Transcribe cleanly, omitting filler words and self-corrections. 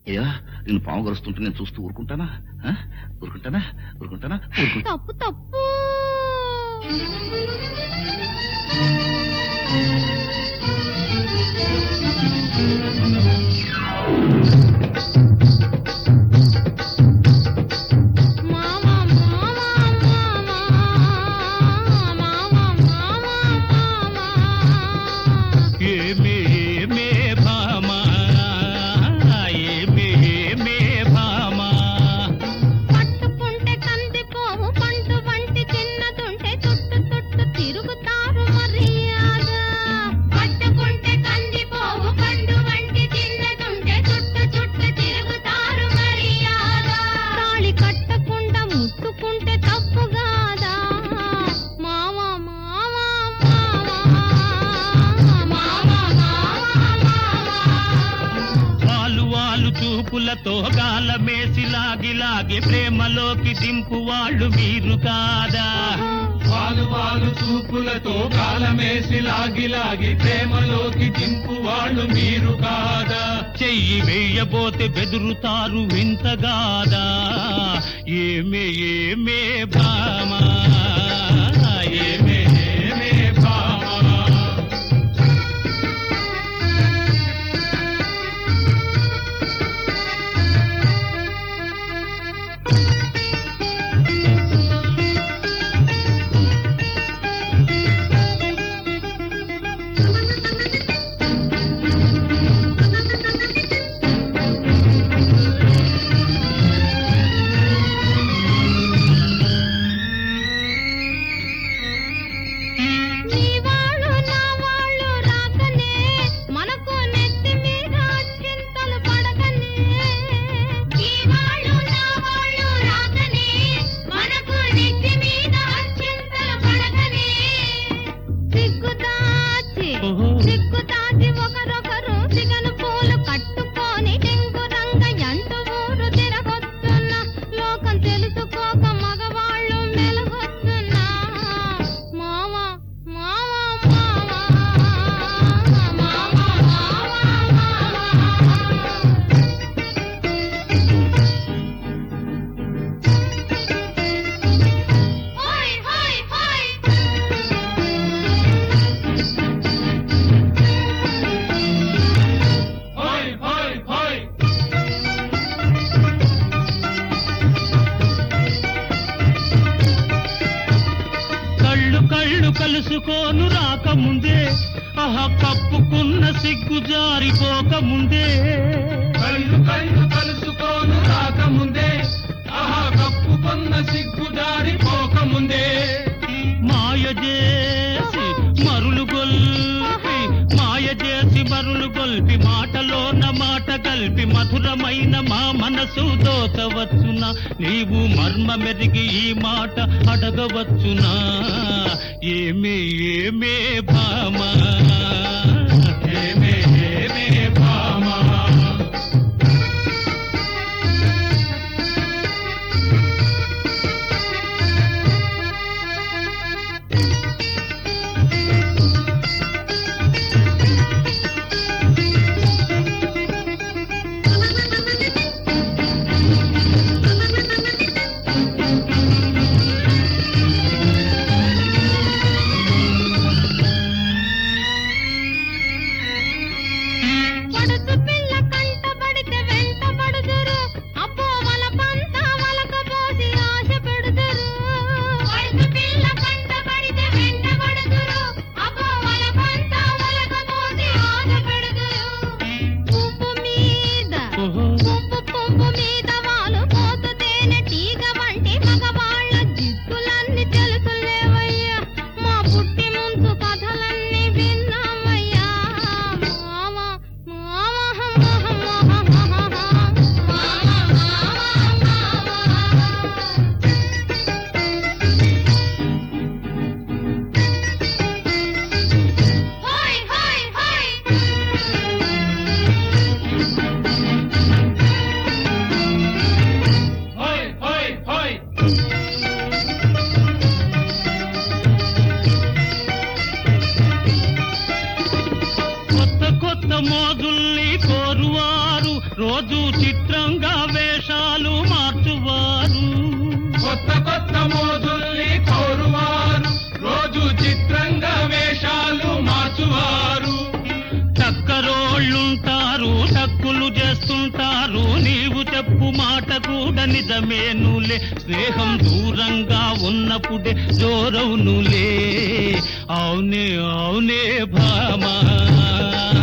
అయ్యా నేను పాము గరుస్తుంటే నేను చూస్తూ ఊరుకుంటానా? ఊరుకుంటానా? ఊరుకుంటానా? తప్పు తప్పు. చూపులతో గాలమేసి లాగి లాగి ప్రేమలోకి దింపు వాళ్ళు మీరు కాదా? వాలు చూపులతో గాలమేసి లాగి లాగి ప్రేమలోకి దింపు వాళ్ళు మీరు కాదా? చెయ్యి వేయబోతే బెదురుతారు వింతగాదా? ఏమే ఏమే భామా, ఏమే ఏమే భామా. కళ్ళు కలుసుకోను రాకముందే, కప్పుకున్న సిగ్గు జారిపోకముందే. కళ్ళు కలుసుకోను రాకముందే, కప్పుకున్న సిగ్గు జారిపోకముందే. మాయ చేసి మరులు గొల్పి మాటలోన మాట కలిపి మధురమైన మా మనసు దోచవచ్చునా? నీవు మర్మ మెరిగి ఈ మాట అడగవచ్చునా? ఏమే ఏమే భామా, ఏమే ఏమే భామా. రోజు చిత్రంగా వేషాలు మార్చువారు. కొత్త కొత్త మోజుల్ని కోరువారు, రోజు చిత్రంగా వేషాలు మార్చువారు. చక్కరోళ్ళుంటారు, టక్కులు చేస్తుంటారు, నీవు చెప్పు మాట కూడా నిజమేనులే. స్నేహం దూరంగా ఉన్నప్పుడే జోరవునులే. అవునే అవునే భామా.